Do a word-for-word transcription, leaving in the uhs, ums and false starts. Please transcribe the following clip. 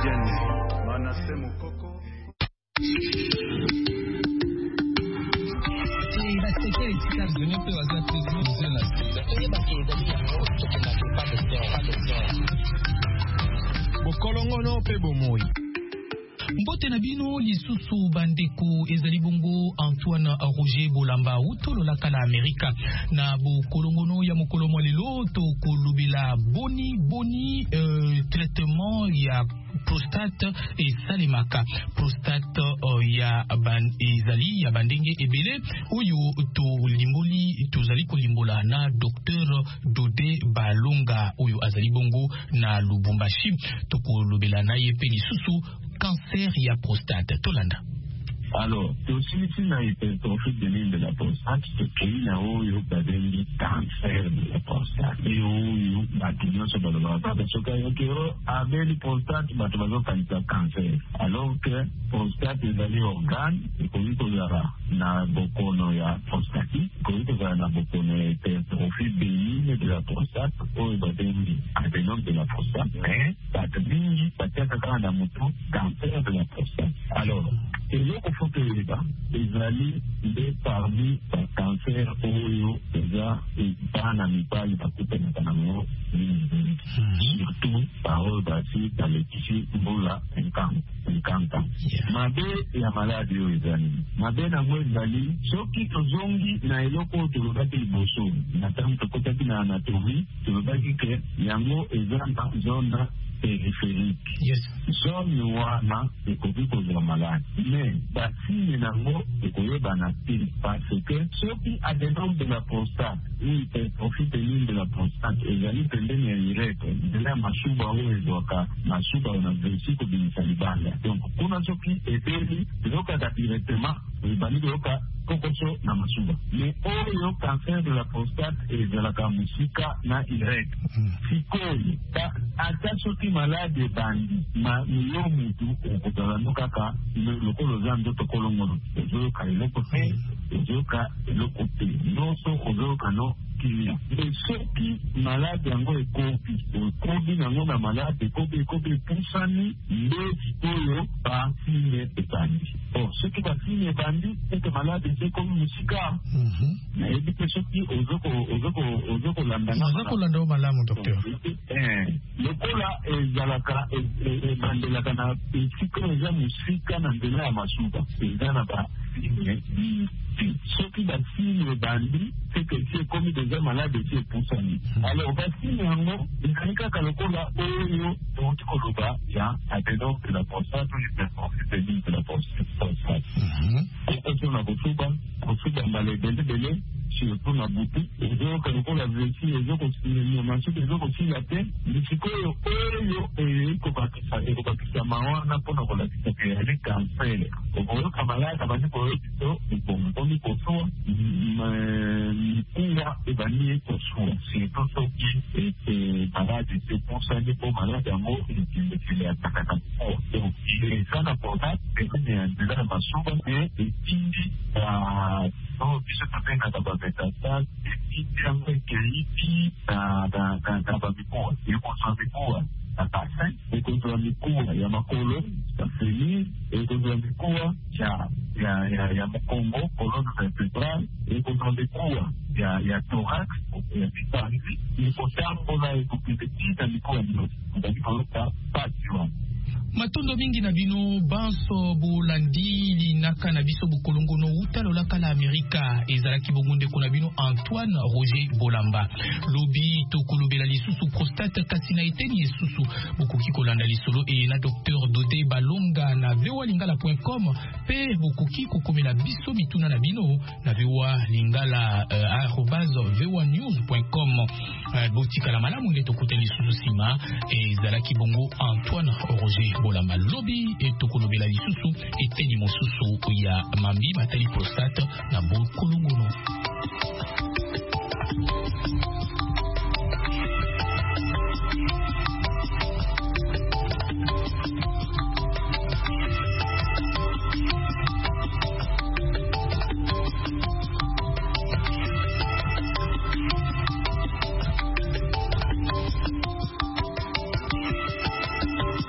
Etienne Manassé Mokoko. Bokolongono pe bomoi. Mbote na bino lisusu bandeko ezali bongo Antoine Roger Bolamba utolo la kala Amerika na bo kolongono ya mokolomo lelo to kolubila boni boni euh, traitement ya prostate et salemaka prostate uh, ya ban ezali ya bandenge ebele oyo to limboli to zali kolimbola na docteur Dodé Balonga oyo azali bongo na Lubumbashi to kolubela na ye pe lisusu cancer ya prostate tolanda. Alors, c'est aussi une hypertrophie de l'île de la prostate, c'est qu'il y a eu un cancer de la prostate. Et où il y a un parce que avec la prostate, il y a un cancer. Alors que prostate est un organe, et qu'on y a na bokono ya prostatique, qu'on y a na bokono ya hypertrophie bénigne de la prostate, où il y a un adénome de la prostate, mais ça te dit, ça tient à un cancer de la prostate. Alors, et là, il faut que les gens, les alliés, les parmi les cancers, oyo, déjà, et dans la mipale, il va couper le canamo, surtout, par eux, dans les tissus, boula, cinquante ans. Ma bé, il y a maladie aux amis. Ma bé, n'a pas d'ali, sauf qui te zongi, n'a eloko, tu veux pas qu'il bosso. N'a pas de côté de l'anatomie, tu veux pas qu'il y a un mot, et dans zone périphérique. Yes. Zone wana ekoki kozwa malade. Mais basine nango ekoyeba na te parce que soki adénome de la prostate ou hypertrophie bénigne de la prostate ezali pembeni ya urètre nzela ya mashuba oyo ezwaka mashuba na vesi kobimisa libanda. Donc kuna soki ebeli ezokaka directement ebandi koyoka kokoso na mashuba. Mais oyo cancer de la prostate ezalaka mosika na urètre. Sikoyo ata soki malade bandi ma miyo mutu okozala no kaka lokolo za nzoto kolongono ezoyoka eloko te ezoyoka eloko te nyonso ozoyoka no kilia. Mais soki malade yango ekoki ekobi nango na malade ekobi ekobi epusani nde sikoyo basine ebandi. Or soki basine ebandi ete malade ezekomi mosika nayebi te soki ozokolandanga ozokolanda malamu docteur. Lokola ezalaka ebandelaka na esika eza mosika na nzela ya masuba eza na basine soki basine ebandi seke esi ekomi deja malade esi epusani. Alors basine yango ezali kaka lokola oyo touti koloba ya adénome de la prostate ou hypertrophie bénigne de la prostate. Kokoso na kosuba kosuba mbala ebelebele surtout na butu ezoyoka lokola vesi ezokosinyama soki ezokosila te lisikoyo oyo ekobakisa mawana mpona kolakisa ke yali kansere okoyoka malade abandi koyokito ebongomi kosuwa mikuwa ebandi ekosuwa surtout soki ete malade esepusani mpo malade yango ekendekele atakaka mpo donc eza na prostate ezine ya nzela ya masuba me etindi biso tobengaka bametastase etindi yango ekeiti na bamikuwa ekozwa mikuwa na basin ekozwa mikuwa ya makolo ya feni ekozwa mikuwa ya mokongo colonne vertébrale ekozwa mikuwa ya thorax ya bitanzi ekotambola ekopipeti na mikuwa nyonso ezali koloka pasi wana. Matondo mingi na bino banso bolandi linaka na biso bokolongono utalo la kala Amerika ezalaki bongonde ko na bino Antoine Roger Bolamba lobi to kolobela lisusu prostate kasina eteni lisusu bokoki kolanda lisolo e na docteur Dodé Balonga na v o a lingala point com pe bokoki kokomela biso mituna na bino na v o a lingala uh, arobase v o a news point com uh, botika la malamu nde tokuteli lisusu sima ezalaki bongo Antoine Roger Bolamba lobi etokolobela lisusu eteni mosusu ya mambi matali prostate na bokolongono.